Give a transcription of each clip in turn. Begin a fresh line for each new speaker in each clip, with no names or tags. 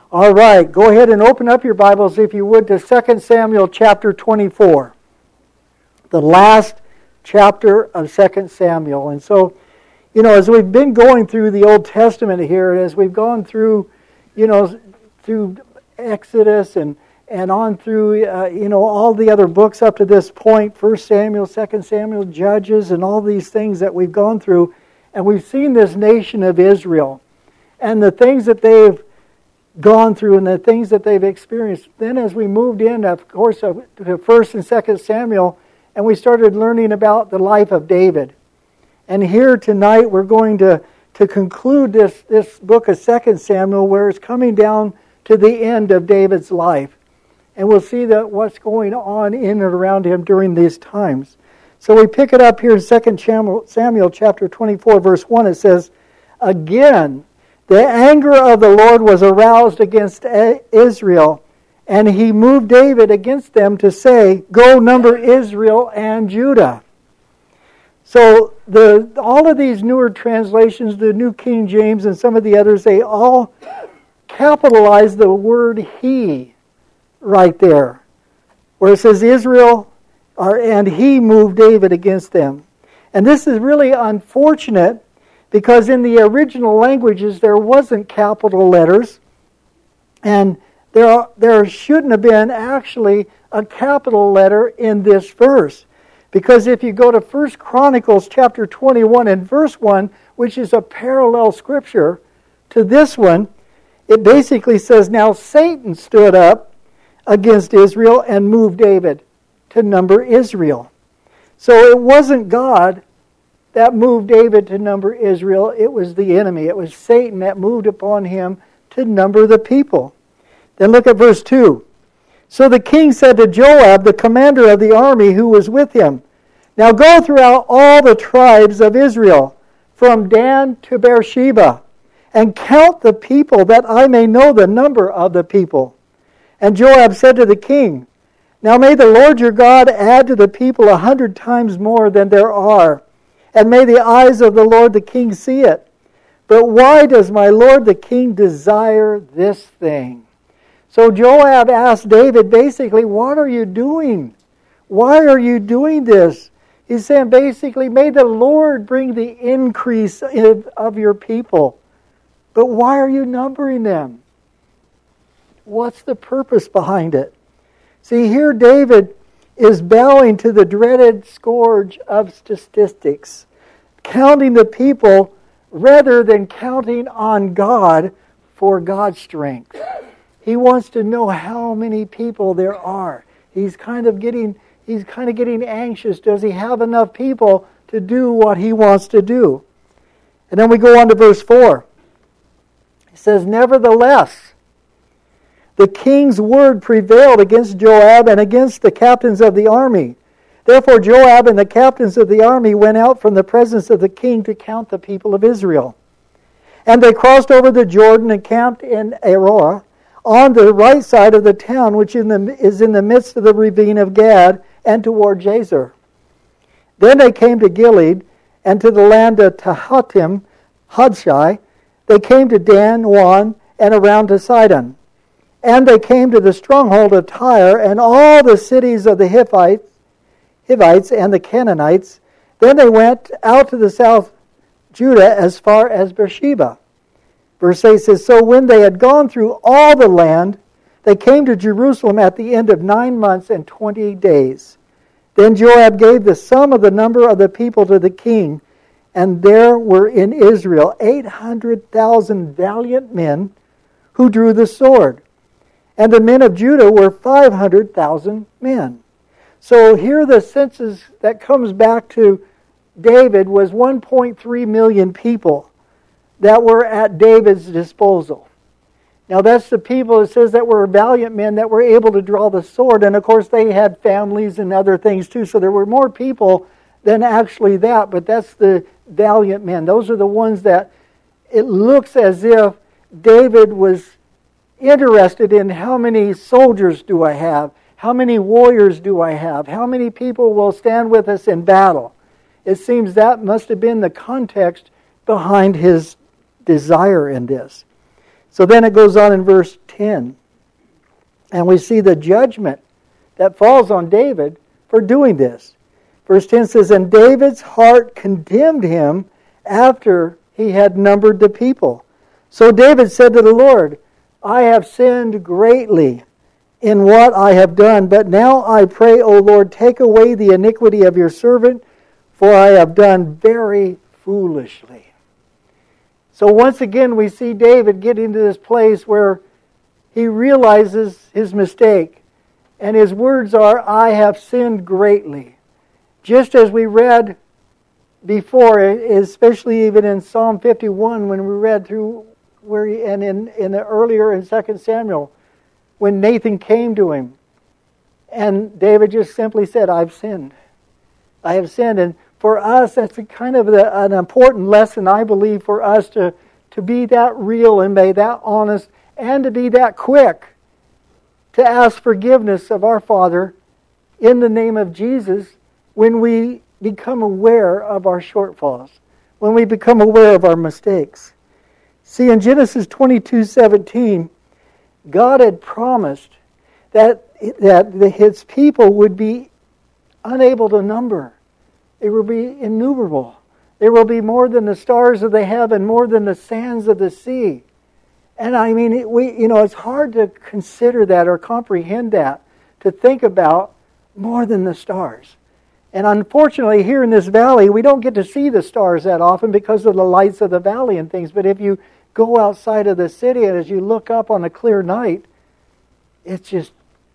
All right, go ahead and open up your Bibles, if you would, to 2 Samuel chapter 24. The last chapter of 2 Samuel. And so, as we've been going through the Old Testament here, as we've gone through, through Exodus and on through, all the other books up to this point, 1 Samuel, 2 Samuel, Judges, and all these things that we've gone through, and we've seen this nation of Israel and the things that they've gone through and the things that they've experienced. Then as we moved in, of course, to 1 and 2 Samuel, and we started learning about the life of David. And here tonight we're going to conclude this book of 2 Samuel, where it's coming down to the end of David's life. And we'll see that what's going on in and around him during these times. So we pick it up here in 2 Samuel chapter 24, verse 1. It says, "Again, the anger of the Lord was aroused against Israel, and he moved David against them to say, 'Go number Israel and Judah.'" So all of these newer translations, the New King James and some of the others, they all capitalize the word "he" right there, where it says Israel, and he moved David against them. And this is really unfortunate, because in the original languages there wasn't capital letters, and there shouldn't have been actually a capital letter in this verse. Because if you go to 1 Chronicles chapter 21 and verse 1, which is a parallel scripture to this one, it basically says, "Now Satan stood up against Israel and moved David to number Israel." So it wasn't God that moved David to number Israel. It was the enemy. It was Satan that moved upon him to number the people. Then look at verse 2. "So the king said to Joab, the commander of the army who was with him, 'Now go throughout all the tribes of Israel, from Dan to Beersheba, and count the people, that I may know the number of the people.' And Joab said to the king, 'Now may the Lord your God add to the people 100 times more than there are, and may the eyes of the Lord the king see it. But why does my lord the king desire this thing?'" So Joab asked David basically, "What are you doing? Why are you doing this?" He's saying basically, "May the Lord bring the increase of your people. But why are you numbering them? What's the purpose behind it?" See, here David is bowing to the dreaded scourge of statistics, counting the people rather than counting on God for God's strength. He wants to know how many people there are. He's kind of getting anxious. Does he have enough people to do what he wants to do? And then we go on to verse 4. It says, "Nevertheless, the king's word prevailed against Joab and against the captains of the army. Therefore Joab and the captains of the army went out from the presence of the king to count the people of Israel. And they crossed over the Jordan and camped in Aroer, on the right side of the town, which is in the midst of the ravine of Gad, and toward Jazer. Then they came to Gilead, and to the land of Tahatim, Hadshai. They came to Dan, Wan, and around to Sidon. And they came to the stronghold of Tyre, and all the cities of the Hivites and the Canaanites. Then they went out to the south Judah as far as Beersheba." Verse 8 says, "So when they had gone through all the land, they came to Jerusalem at the end of 9 months and 20 days. Then Joab gave the sum of the number of the people to the king, and there were in Israel 800,000 valiant men who drew the sword. And the men of Judah were 500,000 men." So here the census that comes back to David was 1.3 million people that were at David's disposal. Now that's the people, it says, that were valiant men that were able to draw the sword. And of course they had families and other things too. So there were more people than actually that. But that's the valiant men. Those are the ones that it looks as if David was interested in. How many soldiers do I have? How many warriors do I have? How many people will stand with us in battle? It seems that must have been the context behind his desire in this. So then it goes on in verse 10. And we see the judgment that falls on David for doing this. Verse 10 says, "And David's heart condemned him after he had numbered the people. So David said to the Lord, I have sinned greatly in what I have done, but now I pray, O Lord, take away the iniquity of your servant, for I have done very foolishly." So once again we see David get into this place where he realizes his mistake. And his words are, "I have sinned greatly." Just as we read before, especially even in Psalm 51, when we read through and in the earlier in 2 Samuel, when Nathan came to him, and David just simply said, "I've sinned. I have sinned." And for us, that's kind of an important lesson, I believe, for us to be that real and be that honest and to be that quick to ask forgiveness of our Father in the name of Jesus when we become aware of our shortfalls, when we become aware of our mistakes. See, in Genesis 22:17, God had promised that His people would be unable to number. They will be innumerable. There will be more than the stars of the heaven, more than the sands of the sea. And I mean, it's hard to consider that or comprehend that, to think about more than the stars. And unfortunately, here in this valley, we don't get to see the stars that often because of the lights of the valley and things. But if you go outside of the city and as you look up on a clear night, it's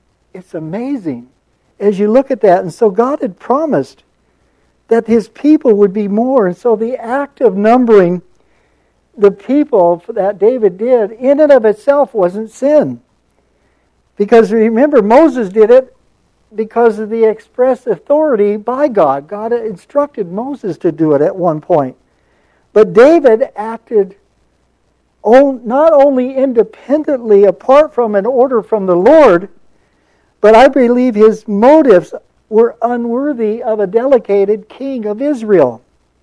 amazing as you look at that. And so God had promised that His people would be more. And so the act of numbering the people that David did in and of itself wasn't sin. Because remember, Moses did it because of the express authority by God. God instructed Moses to do it at one point. But David acted not only independently apart from an order from the Lord, but I believe his motives were unworthy of a delegated king of Israel.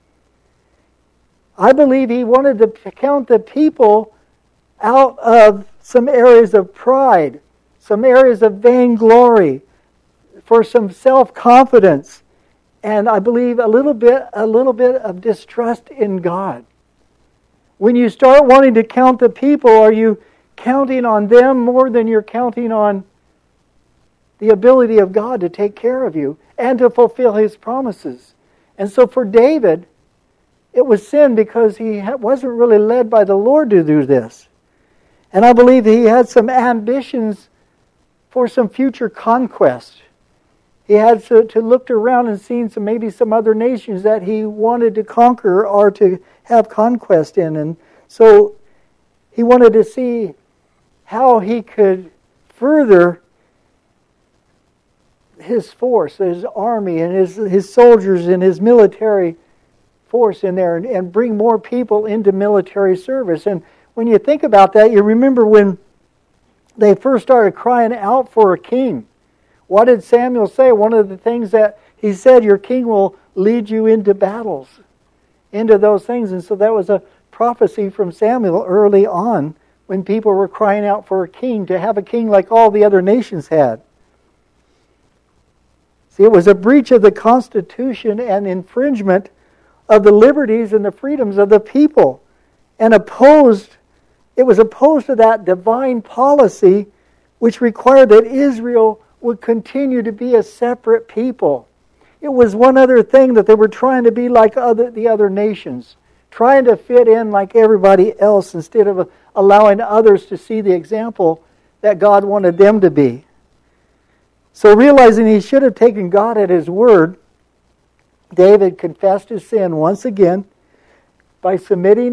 I believe he wanted to count the people out of some areas of pride, some areas of vainglory, for some self-confidence, and I believe a little bit of distrust in God. When you start wanting to count the people, are you counting on them more than you're counting on the ability of God to take care of you and to fulfill His promises? And so for David, it was sin because he wasn't really led by the Lord to do this. And I believe he had some ambitions for some future conquest. He had to look around and seen maybe some other nations that he wanted to conquer or to have conquest in. And so he wanted to see how he could further his force, his army, and his soldiers and his military force in there and bring more people into military service. And when you think about that, you remember when they first started crying out for a king. What did Samuel say? One of the things that he said, your king will lead you into battles, into those things. And so that was a prophecy from Samuel early on when people were crying out for a king, to have a king like all the other nations had. See, it was a breach of the Constitution and infringement of the liberties and the freedoms of the people. And it was opposed to that divine policy which required that Israel would continue to be a separate people. It was one other thing that they were trying to be like the other nations, trying to fit in like everybody else instead of allowing others to see the example that God wanted them to be. So realizing he should have taken God at His word, David confessed his sin once again by submitting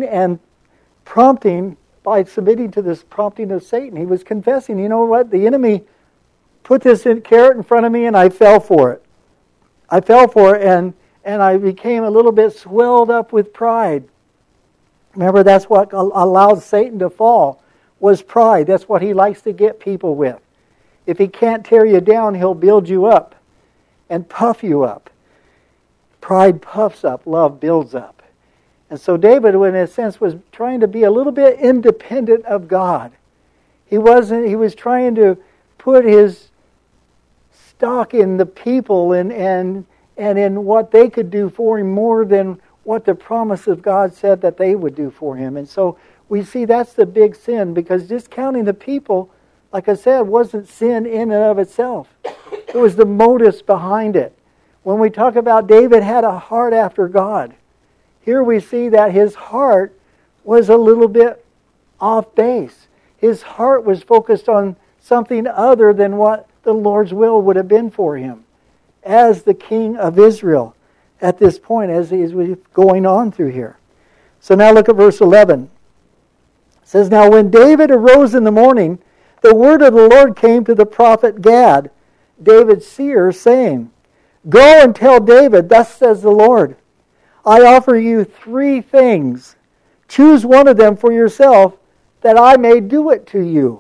to this prompting of Satan. He was confessing, you know what, the enemy put this carrot in front of me and I fell for it. I fell for it and I became a little bit swelled up with pride. Remember, that's what allowed Satan to fall, was pride. That's what he likes to get people with. If he can't tear you down, he'll build you up and puff you up. Pride puffs up, love builds up. And so David, in a sense, was trying to be a little bit independent of God. He was trying to put his stock in the people and in what they could do for him more than what the promise of God said that they would do for him. And so we see that's the big sin, because discounting the people, like I said, wasn't sin in and of itself. It was the motives behind it. When we talk about David had a heart after God, here we see that his heart was a little bit off base. His heart was focused on something other than what the Lord's will would have been for him as the king of Israel at this point, as he was going on through here. So now look at verse 11. It says, "Now when David arose in the morning, the word of the Lord came to the prophet Gad, David's seer, saying, 'Go and tell David, thus says the Lord, I offer you 3 things. Choose one of them for yourself, that I may do it to you.'"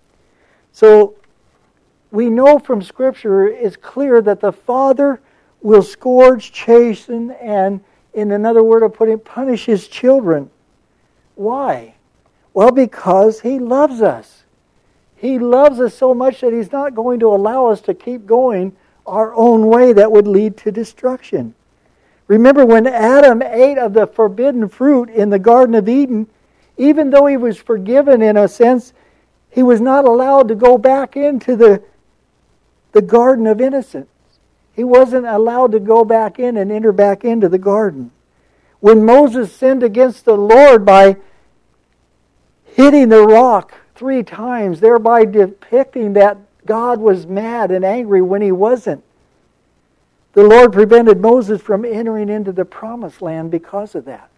So we know from Scripture, it's clear that the Father will scourge, chasten, and, in another word of putting it, punish his children. Why? Well, because he loves us. He loves us so much that he's not going to allow us to keep going our own way that would lead to destruction. Remember when Adam ate of the forbidden fruit in the Garden of Eden, even though he was forgiven in a sense, he was not allowed to go back into the Garden of Innocence. He wasn't allowed to go back in and enter back into the garden. When Moses sinned against the Lord by hitting the rock 3 times, thereby depicting that God was mad and angry when he wasn't, the Lord prevented Moses from entering into the promised land because of that.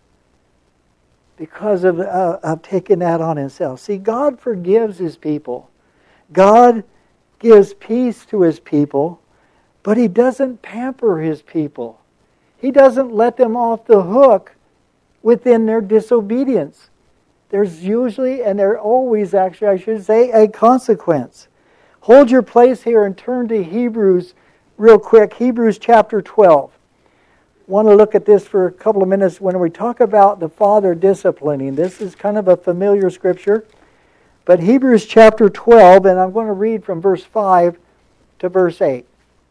Because of taking that on himself. See, God forgives his people. God gives peace to his people, but he doesn't pamper his people. He doesn't let them off the hook within their disobedience. There's usually, and there always actually, I should say, a consequence. Hold your place here and turn to Hebrews real quick. Hebrews chapter 12. I want to look at this for a couple of minutes when we talk about the Father disciplining. This is kind of a familiar scripture. But Hebrews chapter 12, and I'm going to read from verse 5 to verse 8.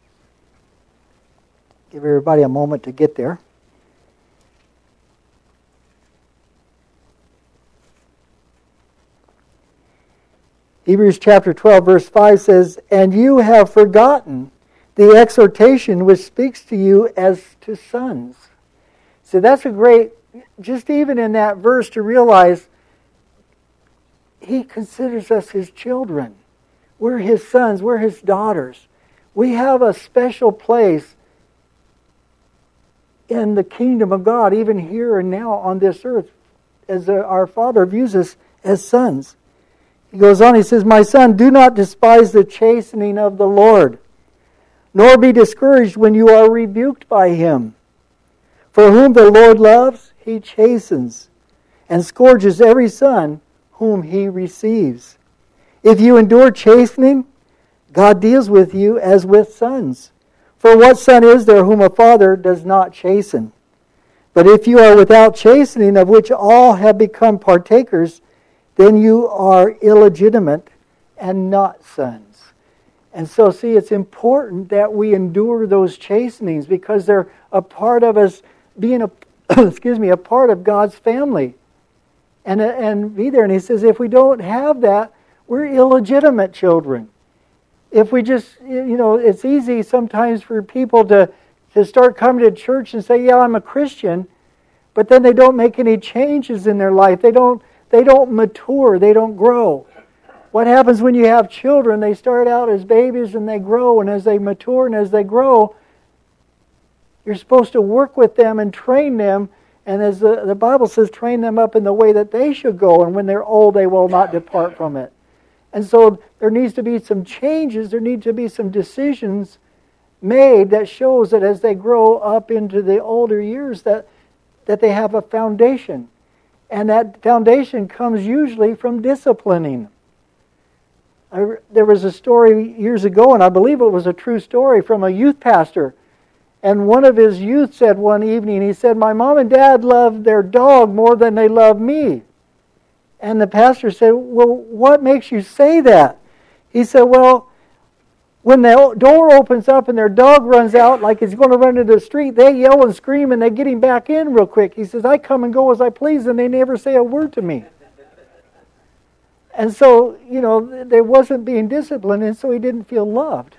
Give everybody a moment to get there. Hebrews chapter 12, verse 5 says, "And you have forgotten the exhortation which speaks to you as to sons." So that's a great, just even in that verse to realize he considers us his children. We're his sons, we're his daughters. We have a special place in the kingdom of God, even here and now on this earth, as our Father views us as sons. He goes on, he says, "My son, do not despise the chastening of the Lord, nor be discouraged when you are rebuked by him. For whom the Lord loves, he chastens, and scourges every son whom he receives. If you endure chastening, God deals with you as with sons. For what son is there whom a father does not chasten? But if you are without chastening, of which all have become partakers, then you are illegitimate and not sons." And so, see, it's important that we endure those chastenings because they're a part of us being a part of God's family. And be there. And he says, if we don't have that, we're illegitimate children. If we just, it's easy sometimes for people to start coming to church and say, yeah, I'm a Christian, but then they don't make any changes in their life. They don't mature. They don't grow. What happens when you have children? They start out as babies and they grow, and as they mature and as they grow, you're supposed to work with them and train them, and as the Bible says, train them up in the way that they should go, and when they're old, they will not depart from it. And so there needs to be some changes, there need to be some decisions made that shows that as they grow up into the older years that they have a foundation. And that foundation comes usually from disciplining. There was a story years ago, and I believe it was a true story, from a youth pastor. And one of his youth said one evening, he said, my mom and dad love their dog more than they love me. And the pastor said, well, what makes you say that? He said, well, when the door opens up and their dog runs out like he's going to run into the street, they yell and scream and they get him back in real quick. He says, I come and go as I please and they never say a word to me. And so, they wasn't being disciplined, and so he didn't feel loved.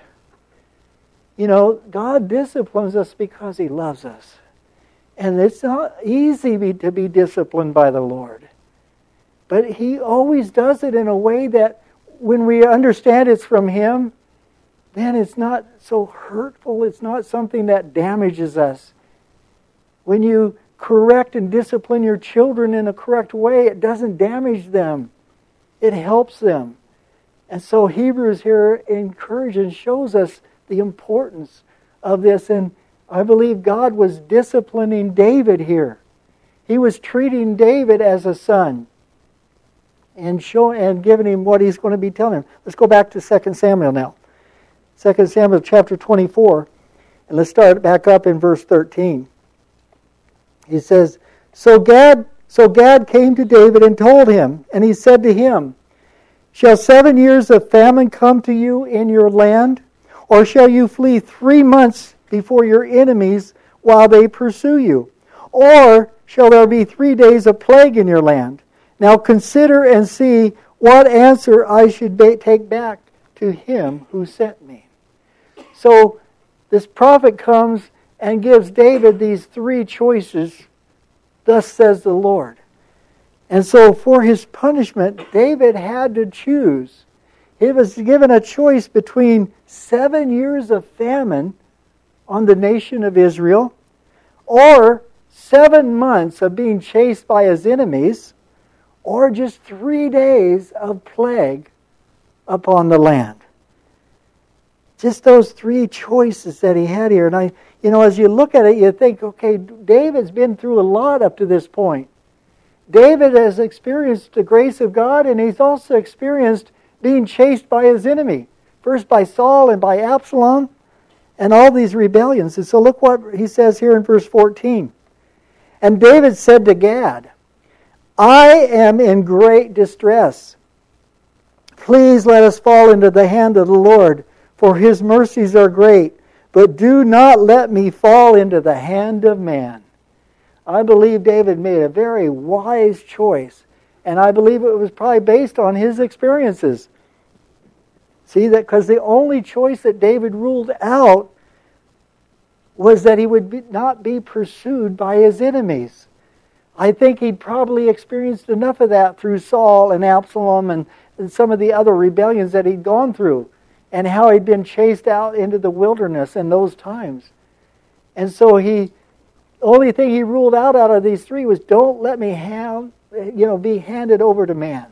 God disciplines us because He loves us. And it's not easy to be disciplined by the Lord. But He always does it in a way that when we understand it's from Him, then it's not so hurtful. It's not something that damages us. When you correct and discipline your children in a correct way, it doesn't damage them. It helps them. And so Hebrews here encourages and shows us the importance of this. And I believe God was disciplining David here. He was treating David as a son and giving him what He's going to be telling him. Let's go back to 2 Samuel now. 2 Samuel chapter 24. And let's start back up in verse 13. He says, So Gad came to David and told him, and he said to him, Shall 7 years of famine come to you in your land? Or shall you flee 3 months before your enemies while they pursue you? Or shall there be 3 days of plague in your land? Now consider and see what answer I should take back to him who sent me. So this prophet comes and gives David these 3 choices. Thus says the Lord. And so for his punishment, David had to choose. He was given a choice between 7 years of famine on the nation of Israel, or 7 months of being chased by his enemies, or just 3 days of plague upon the land. Just those 3 choices that he had here. And as you look at it, you think, okay, David's been through a lot up to this point. David has experienced the grace of God, and he's also experienced being chased by his enemy. First by Saul and by Absalom, and all these rebellions. And so look what he says here in verse 14. And David said to Gad, I am in great distress. Please let us fall into the hand of the Lord, for His mercies are great. But do not let me fall into the hand of man. I believe David made a very wise choice. And I believe it was probably based on his experiences. See, that because the only choice that David ruled out was that he would not be pursued by his enemies. I think he'd probably experienced enough of that through Saul and Absalom and some of the other rebellions that he'd gone through, and how he'd been chased out into the wilderness in those times. And so the only thing he ruled out of these 3 was, don't let me be handed over to man.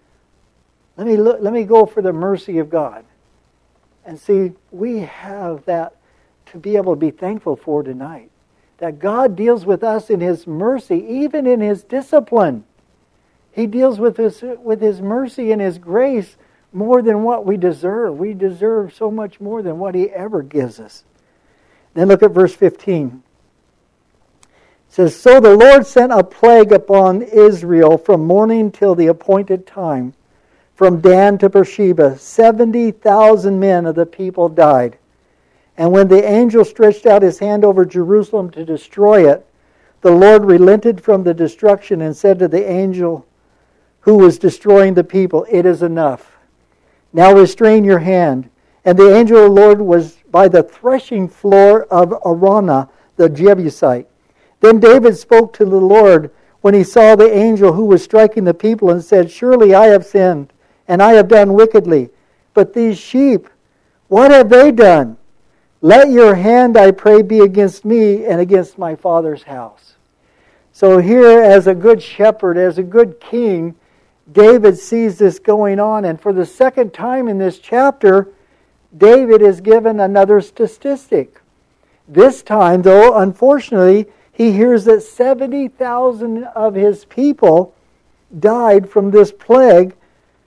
Let me go for the mercy of God. And see, we have that to be able to be thankful for tonight. That God deals with us in His mercy, even in His discipline. He deals with His mercy and His grace more than what we deserve. We deserve so much more than what He ever gives us. Then look at verse 15. It says, So the Lord sent a plague upon Israel from morning till the appointed time. From Dan to Beersheba, 70,000 men of the people died. And when the angel stretched out his hand over Jerusalem to destroy it, the Lord relented from the destruction and said to the angel who was destroying the people, It is enough. Now restrain your hand. And the angel of the Lord was by the threshing floor of Araunah the Jebusite. Then David spoke to the Lord when he saw the angel who was striking the people and said, Surely I have sinned, and I have done wickedly. But these sheep, what have they done? Let your hand, I pray, be against me and against my father's house. So here, as a good shepherd, as a good king, David sees this going on. And for the second time in this chapter, David is given another statistic. This time, though, unfortunately, he hears that 70,000 of his people died from this plague.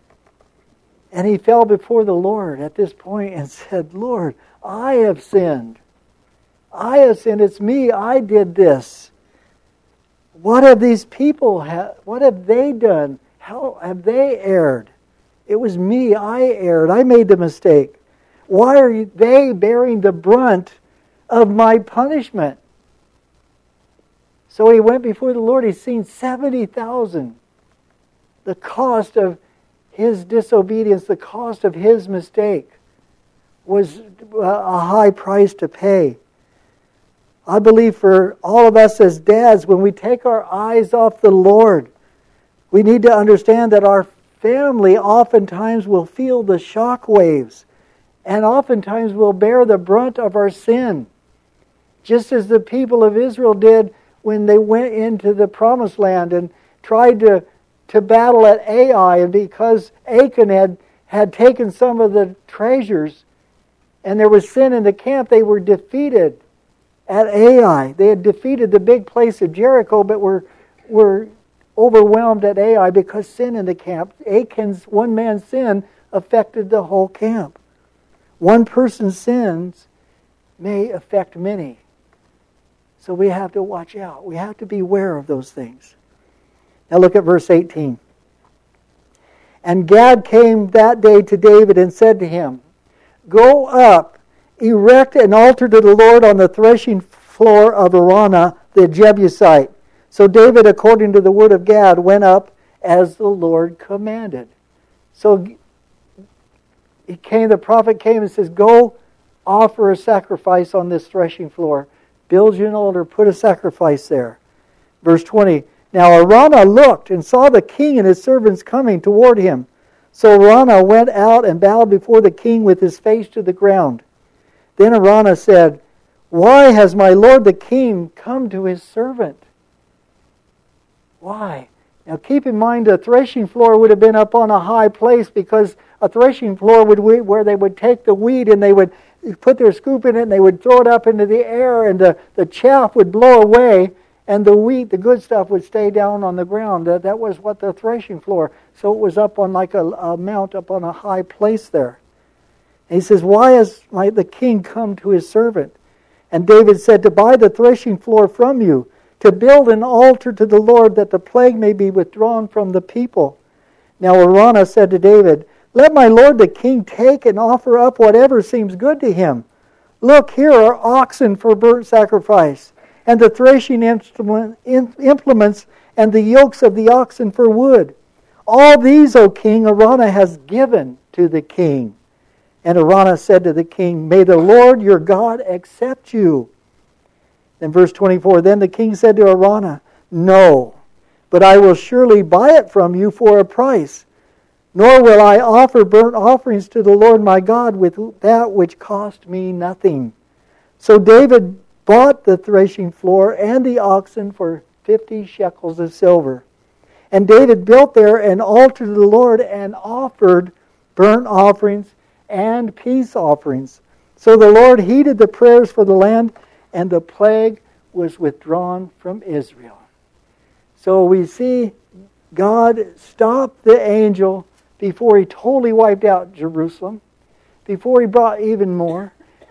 And he fell before the Lord at this point and said, Lord, I have sinned. I have sinned. It's me. I did this. What have these people, what have they done? How have they erred? It was me. I erred. I made the mistake. Why are they bearing the brunt of my punishment? So he went before the Lord. He's seen 70,000. The cost of his disobedience, the cost of his mistake was a high price to pay. I believe for all of us as dads, when we take our eyes off the Lord, we need to understand that our family oftentimes will feel the shock waves and oftentimes will bear the brunt of our sin. Just as the people of Israel did when they went into the promised land and tried to battle at Ai, and because Achan had taken some of the treasures and there was sin in the camp, they were defeated at Ai. They had defeated the big place of Jericho, but were overwhelmed at Ai because sin in the camp. Achan's one man's sin affected the whole camp. One person's sins may affect many. So we have to watch out. We have to be aware of those things. Now look at verse 18. And Gad came that day to David and said to him, Go up, erect an altar to the Lord on the threshing floor of Araunah the Jebusite. So David, according to the word of Gad, went up as the Lord commanded. So the prophet came and says, Go offer a sacrifice on this threshing floor. Build you an altar, put a sacrifice there. Verse 20, Now Araunah looked and saw the king and his servants coming toward him. So Araunah went out and bowed before the king with his face to the ground. Then Araunah said, Why has my lord the king come to his servant? Why? Now keep in mind the threshing floor would have been up on a high place, because a threshing floor would where they would take the wheat and they would put their scoop in it and they would throw it up into the air, and the chaff would blow away and the wheat, the good stuff, would stay down on the ground. That was what the threshing floor. So it was up on like a mount, up on a high place there. And he says, Why has the king come to his servant? And David said, To buy the threshing floor from you, to build an altar to the Lord, that the plague may be withdrawn from the people. Now Araunah said to David, Let my lord the king take and offer up whatever seems good to him. Look, here are oxen for burnt sacrifice, and the threshing implements and the yokes of the oxen for wood. All these, O king, Araunah has given to the king. And Araunah said to the king, May the Lord your God accept you. Then verse 24, Then the king said to Araunah, No, but I will surely buy it from you for a price. Nor will I offer burnt offerings to the Lord my God with that which cost me nothing. So David bought the threshing floor and the oxen for 50 shekels of silver. And David built there an altar to the Lord and offered burnt offerings and peace offerings. So the Lord heeded the prayers for the land, and the plague was withdrawn from Israel. So we see God stopped the angel before he totally wiped out Jerusalem, before he brought even more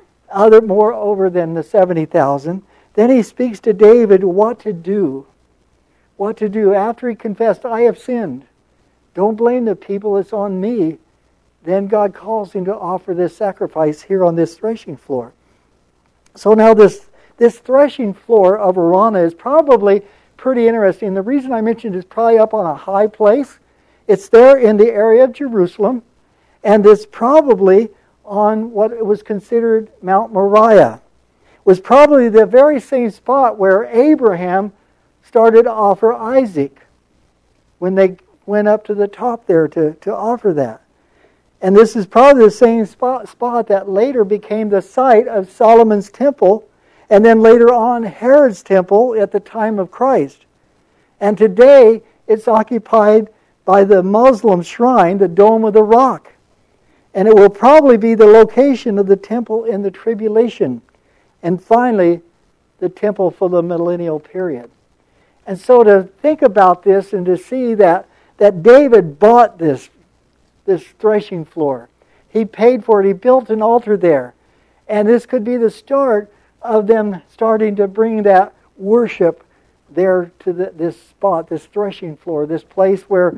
over than the 70,000. Then he speaks to David what to do. What to do after he confessed, I have sinned. Don't blame the people, it's on me. Then God calls him to offer this sacrifice here on this threshing floor. So now this threshing floor of Araunah is probably pretty interesting. The reason I mentioned it's probably up on a high place. It's there in the area of Jerusalem, and it's probably on what was considered Mount Moriah. It was probably the very same spot where Abraham started to offer Isaac when they went up to the top there to offer that. And this is probably the same spot that later became the site of Solomon's temple, and then later on Herod's temple at the time of Christ. And today it's occupied by the Muslim shrine, the Dome of the Rock. And it will probably be the location of the temple in the tribulation. And finally, the temple for the millennial period. And so to think about this and to see that David bought this threshing floor. He paid for it. He built an altar there. And this could be the start of them starting to bring that worship there to this spot, this threshing floor, this place where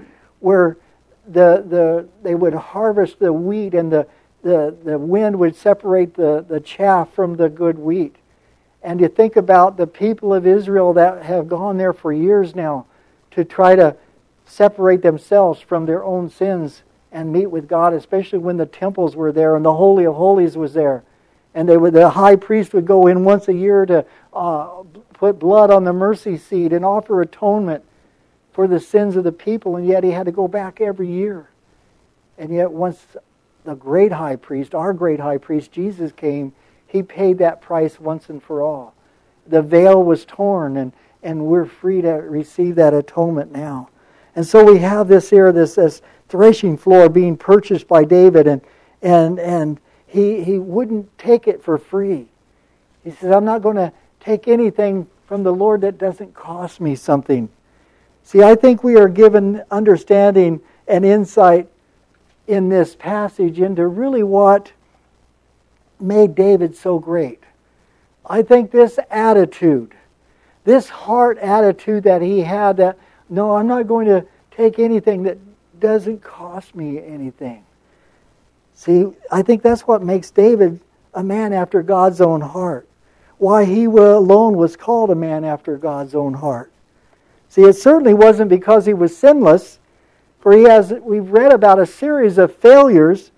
they would harvest the wheat, and the wind would separate the chaff from the good wheat. And you think about the people of Israel that have gone there for years now to try to separate themselves from their own sins and meet with God, especially when the temples were there and the Holy of Holies was there. And the high priest would go in once a year to put blood on the mercy seat and offer atonement for the sins of the people, and yet he had to go back every year. And yet once the great high priest, our great high priest, Jesus came, he paid that price once and for all. The veil was torn, and we're free to receive that atonement now. And so we have this here, this threshing floor being purchased by David, and he wouldn't take it for free. He says, I'm not going to take anything from the Lord that doesn't cost me something. See, I think we are given understanding and insight in this passage into really what made David so great. I think this attitude, this heart attitude that he had, that, no, I'm not going to take anything that doesn't cost me anything. See, I think that's what makes David a man after God's own heart. Why he alone was called a man after God's own heart. See, it certainly wasn't because he was sinless, for we've read about a series of failures,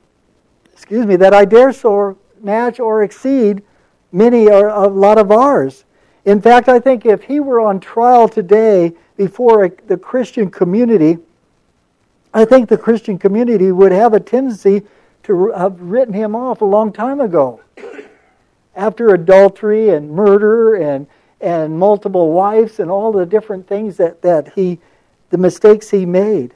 that I dare so match or exceed many or a lot of ours. In fact, I think if he were on trial today before the Christian community, I think the Christian community would have a tendency to have written him off a long time ago. After adultery and murder and multiple wives and all the different things the mistakes he made.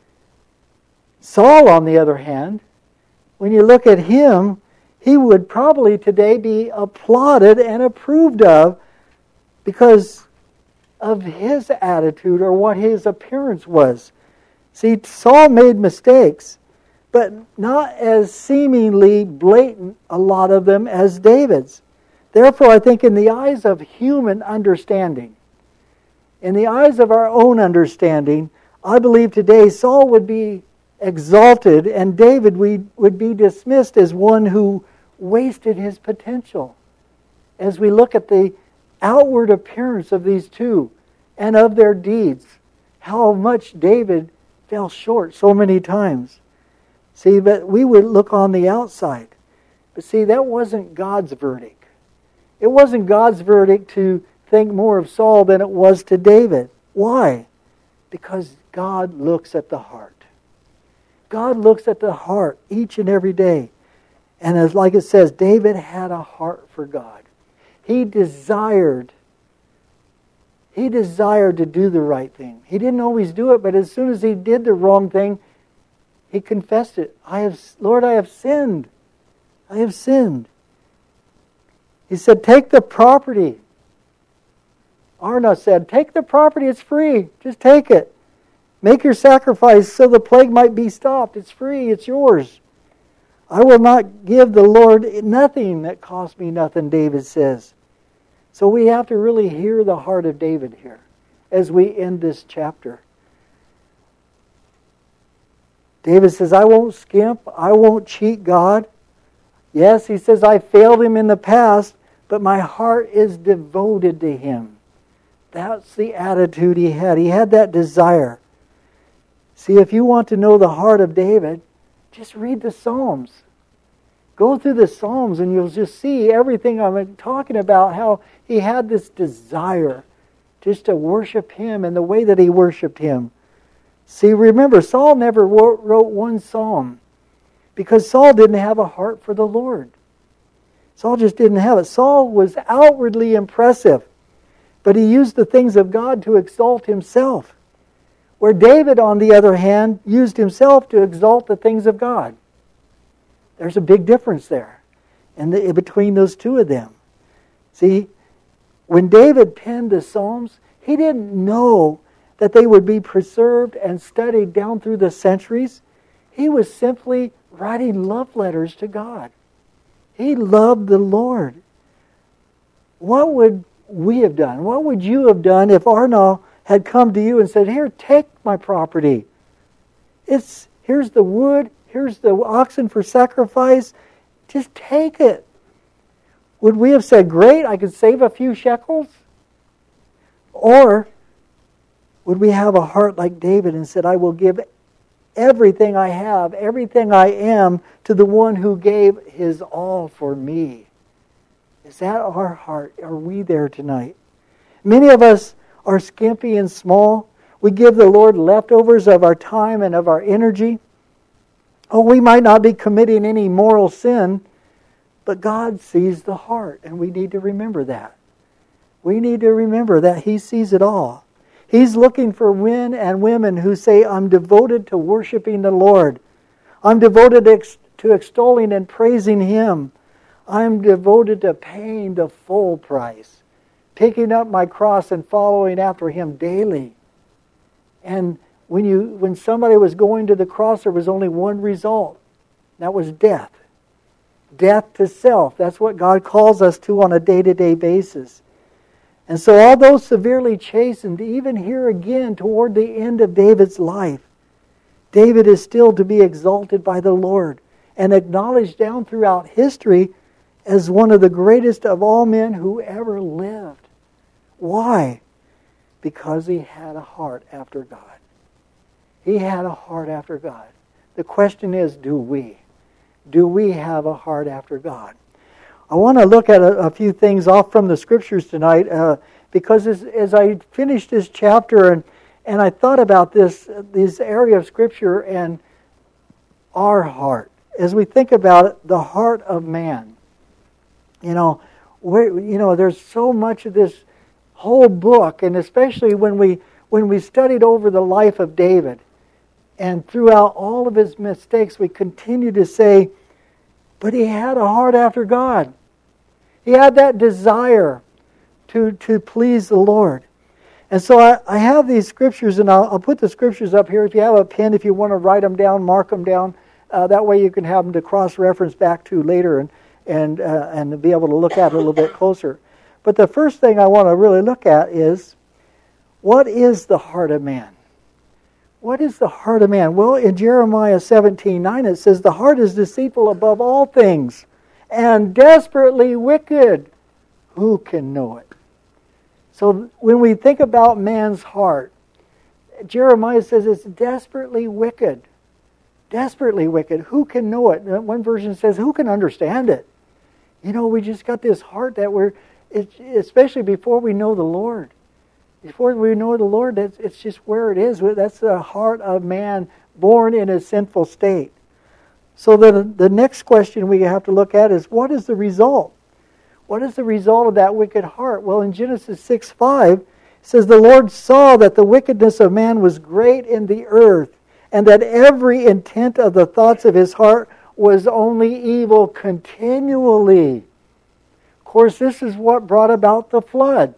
Saul, on the other hand, when you look at him, he would probably today be applauded and approved of because of his attitude or what his appearance was. See, Saul made mistakes, but not as seemingly blatant, a lot of them, as David's. Therefore, I think in the eyes of human understanding, in the eyes of our own understanding, I believe today Saul would be exalted and David would be dismissed as one who wasted his potential. As we look at the outward appearance of these two and of their deeds, how much David fell short so many times. See, but we would look on the outside. But see, that wasn't God's verdict. It wasn't God's verdict to think more of Saul than it was to David. Why? Because God looks at the heart. God looks at the heart each and every day. And as like it says, David had a heart for God. He desired to do the right thing. He didn't always do it, but as soon as he did the wrong thing, he confessed it. Lord, I have sinned. I have sinned. He said, take the property. Arna said, take the property, it's free. Just take it. Make your sacrifice so the plague might be stopped. It's free, it's yours. I will not give the Lord nothing that costs me nothing, David says. So we have to really hear the heart of David here as we end this chapter. David says, I won't skimp, I won't cheat God. Yes, he says, I failed him in the past, but my heart is devoted to him. That's the attitude he had. He had that desire. See, if you want to know the heart of David, just read the Psalms. Go through the Psalms and you'll just see everything I'm talking about, how he had this desire just to worship him and the way that he worshiped him. See, remember, Saul never wrote one psalm because Saul didn't have a heart for the Lord. Saul just didn't have it. Saul was outwardly impressive, but he used the things of God to exalt himself. Where David, on the other hand, used himself to exalt the things of God. There's a big difference there between those two of them. See, when David penned the Psalms, he didn't know that they would be preserved and studied down through the centuries. He was simply writing love letters to God. He loved the Lord. what would we have done? What would you have done if Arnall had come to you and said, here, take my property. Here's the wood, here's the oxen for sacrifice. Just take it. Would we have said, great, I could save a few shekels? Or would we have a heart like David and said, I will give everything I have, everything I am, to the one who gave his all for me? Is that our heart? Are we there tonight? Many of us are skimpy and small. We give the Lord leftovers of our time and of our energy. Oh, we might not be committing any moral sin, but God sees the heart, and we need to remember that. We need to remember that He sees it all. He's looking for men and women who say, I'm devoted to worshiping the Lord. I'm devoted to extolling and praising Him. I'm devoted to paying the full price, picking up my cross and following after Him daily. And when somebody was going to the cross, there was only one result. That was death. Death to self. That's what God calls us to on a day-to-day basis. And so although severely chastened, even here again toward the end of David's life, David is still to be exalted by the Lord and acknowledged down throughout history as one of the greatest of all men who ever lived. Why? Because he had a heart after God. He had a heart after God. The question is, do we? Do we have a heart after God? I want to look at a few things off from the Scriptures tonight because as I finished this chapter and I thought about this area of Scripture and our heart, as we think about it, the heart of man. There's so much of this whole book, and especially when we studied over the life of David, and throughout all of his mistakes, we continue to say, but he had a heart after God. He had that desire to please the Lord. And so I have these scriptures, and I'll put the scriptures up here. If you have a pen, if you want to write them down, mark them down. That way you can have them to cross-reference back to later and be able to look at it a little bit closer. But the first thing I want to really look at is, what is the heart of man? What is the heart of man? Well, in Jeremiah 17:9 it says, the heart is deceitful above all things and desperately wicked. Who can know it? So when we think about man's heart, Jeremiah says it's desperately wicked. Desperately wicked. Who can know it? One version says, who can understand it? We just got this heart that especially before we know the Lord. Before we know the Lord, it's just where it is. That's the heart of man born in a sinful state. So the next question we have to look at is, what is the result? What is the result of that wicked heart? Well, in Genesis 6:5, it says, the Lord saw that the wickedness of man was great in the earth, and that every intent of the thoughts of his heart was only evil continually. Of course, this is what brought about the flood.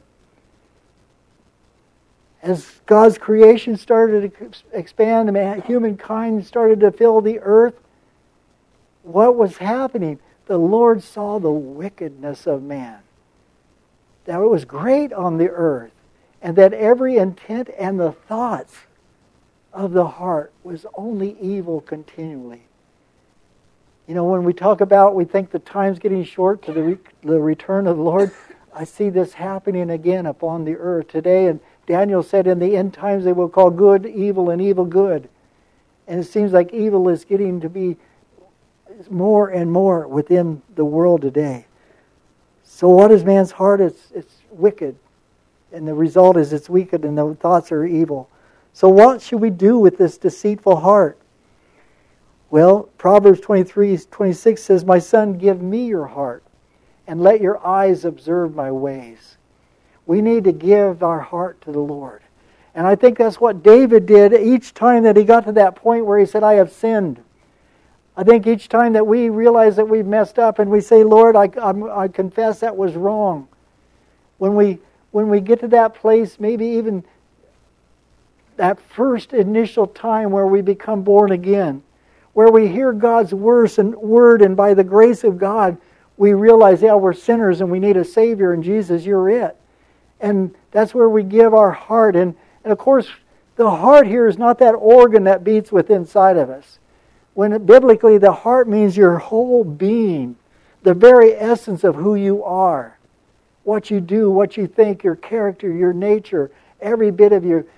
As God's creation started to expand, humankind started to fill the earth, what was happening? The Lord saw the wickedness of man. That it was great on the earth, and that every intent and the thoughts of the heart was only evil continually. When we talk about, we think the time's getting short to the return of the Lord. I see this happening again upon the earth today, and Daniel said in the end times they will call good evil and evil good. And it seems like evil is getting to be more and more within the world today. So what is man's heart? It's wicked. And the result is it's wicked and the thoughts are evil. So what should we do with this deceitful heart? Well, Proverbs 23:26 says, my son, give me your heart, and let your eyes observe my ways. We need to give our heart to the Lord. And I think that's what David did each time that he got to that point where he said, I have sinned. I think each time that we realize that we've messed up and we say, Lord, I confess that was wrong. When we get to that place, maybe even that first initial time where we become born again, where we hear God's word and by the grace of God, we realize, yeah, we're sinners and we need a Savior, and Jesus, you're it. And that's where we give our heart. And of course, the heart here is not that organ that beats within inside of us. Biblically, the heart means your whole being, the very essence of who you are. What you do, what you think, your character, your nature, every bit of you.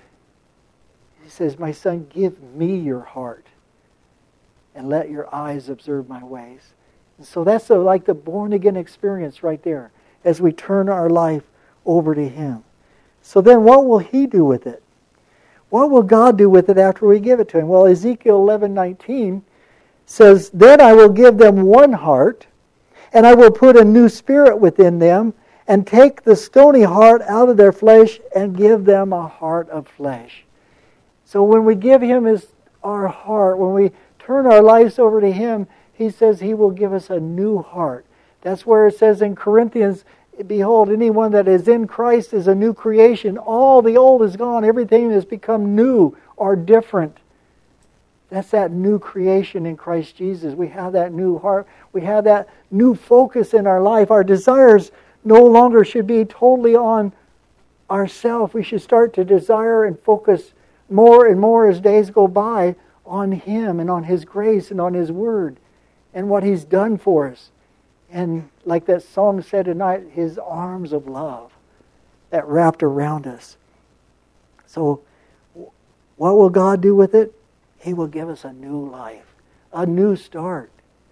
He says, my son, give me your heart and let your eyes observe my ways. And so that's like the born-again experience right there as we turn our life over to Him. So then what will He do with it? What will God do with it after we give it to Him? Well, Ezekiel 11:19 says, then I will give them one heart, and I will put a new spirit within them, and take the stony heart out of their flesh and give them a heart of flesh. So when we give Him our heart, when we turn our lives over to Him, He says He will give us a new heart. That's where it says in Corinthians, behold, anyone that is in Christ is a new creation. All the old is gone. Everything has become new or different. That's that new creation in Christ Jesus. We have that new heart. We have that new focus in our life. Our desires no longer should be totally on ourselves. We should start to desire and focus more and more as days go by on Him and on His grace and on His Word and what He's done for us. And like that song said tonight, His arms of love that wrapped around us. So what will God do with it? He will give us a new life, a new start,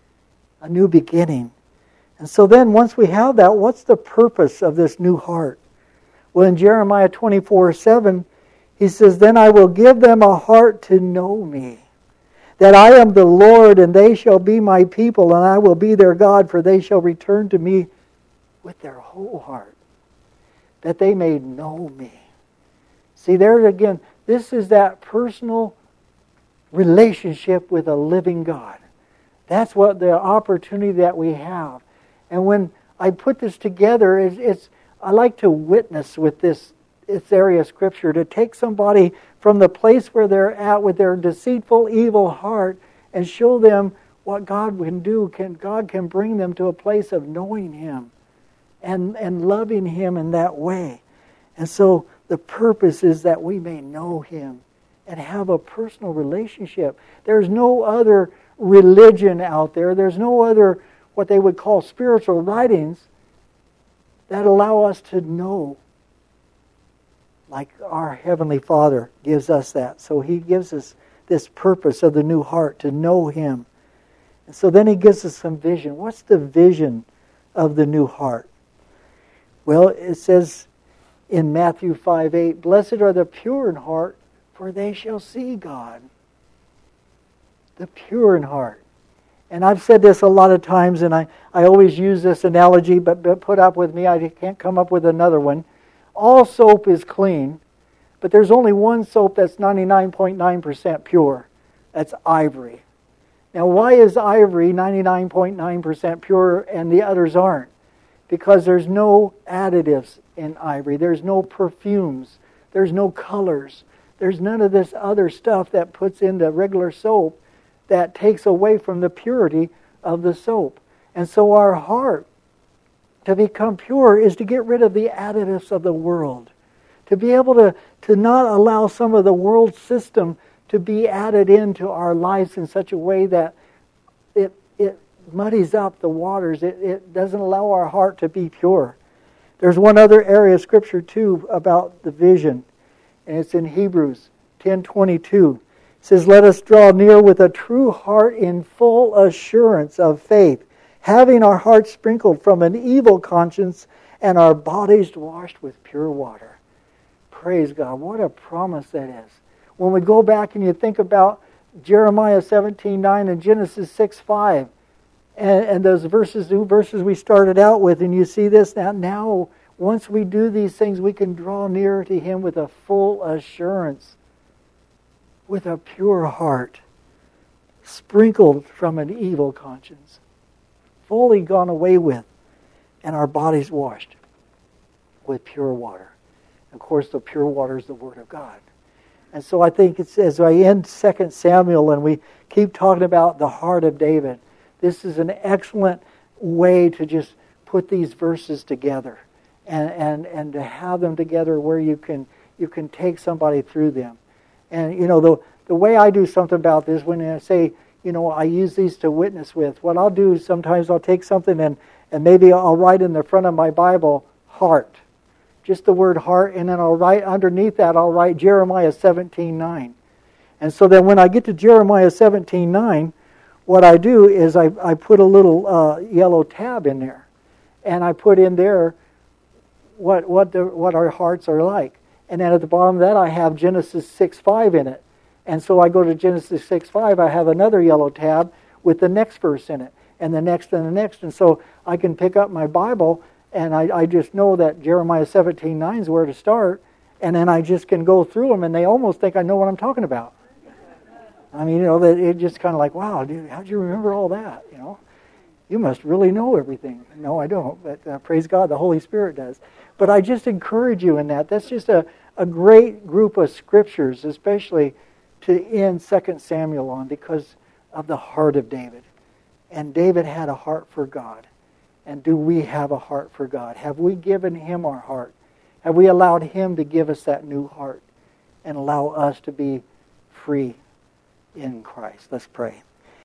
a new beginning. And so then once we have that, what's the purpose of this new heart? Well, in Jeremiah 24:7, He says, then I will give them a heart to know me, that I am the Lord, and they shall be my people, and I will be their God, for they shall return to me with their whole heart, that they may know me. See, there again, this is that personal relationship with a living God. That's what the opportunity that we have. And when I put this together, I like to witness with this area of Scripture, to take somebody from the place where they're at with their deceitful, evil heart and show them what God can do. God can bring them to a place of knowing Him and loving Him in that way. And so the purpose is that we may know Him and have a personal relationship. There's no other religion out there. There's no other what they would call spiritual writings that allow us to know like our Heavenly Father gives us that. So He gives us this purpose of the new heart, to know Him. And so then He gives us some vision. What's the vision of the new heart? Well, it says in Matthew 5:8, blessed are the pure in heart, for they shall see God. The pure in heart. And I've said this a lot of times, and I always use this analogy, but put up with me, I can't come up with another one. All soap is clean, but there's only one soap that's 99.9% pure. That's ivory. Now, why is ivory 99.9% pure and the others aren't? Because there's no additives in ivory. There's no perfumes. There's no colors. There's none of this other stuff that puts in the regular soap that takes away from the purity of the soap. And so our heart, to become pure, is to get rid of the additives of the world. To be able to not allow some of the world system to be added into our lives in such a way that it muddies up the waters. It doesn't allow our heart to be pure. There's one other area of Scripture too about the vision, and it's in Hebrews 10:22. It says, let us draw near with a true heart in full assurance of faith, having our hearts sprinkled from an evil conscience and our bodies washed with pure water. Praise God. What a promise that is. When we go back and you think about Jeremiah 17:9 and Genesis 6:5, and those verses we started out with, and you see this now, once we do these things, we can draw nearer to Him with a full assurance, with a pure heart, sprinkled from an evil conscience, fully gone away with, and our bodies washed with pure water. Of course, the pure water is the Word of God. And so I think it's, as I end 2 Samuel and we keep talking about the heart of David, this is an excellent way to just put these verses together and to have them together where you can take somebody through them. And the way I do something about this, when I say, I use these to witness with, what I'll do is sometimes I'll take something and maybe I'll write in the front of my Bible, heart. Just the word heart, and then I'll write underneath that, I'll write Jeremiah 17:9. And so then when I get to Jeremiah 17:9, what I do is I put a little yellow tab in there. And I put in there what our hearts are like. And then at the bottom of that I have Genesis 6:5 in it. And so I go to Genesis 6:5, I have another yellow tab with the next verse in it, and the next and the next. And so I can pick up my Bible, and I just know that Jeremiah 17:9 is where to start, and then I just can go through them, and they almost think I know what I'm talking about. I mean, that it just kind of like, wow, dude, how'd you remember all that? You must really know everything. No, I don't, but praise God, the Holy Spirit does. But I just encourage you in that. That's just a great group of scriptures, especially to end 2 Samuel on, because of the heart of David. And David had a heart for God. And do we have a heart for God? Have we given Him our heart? Have we allowed Him to give us that new heart and allow us to be free in Christ? Let's pray.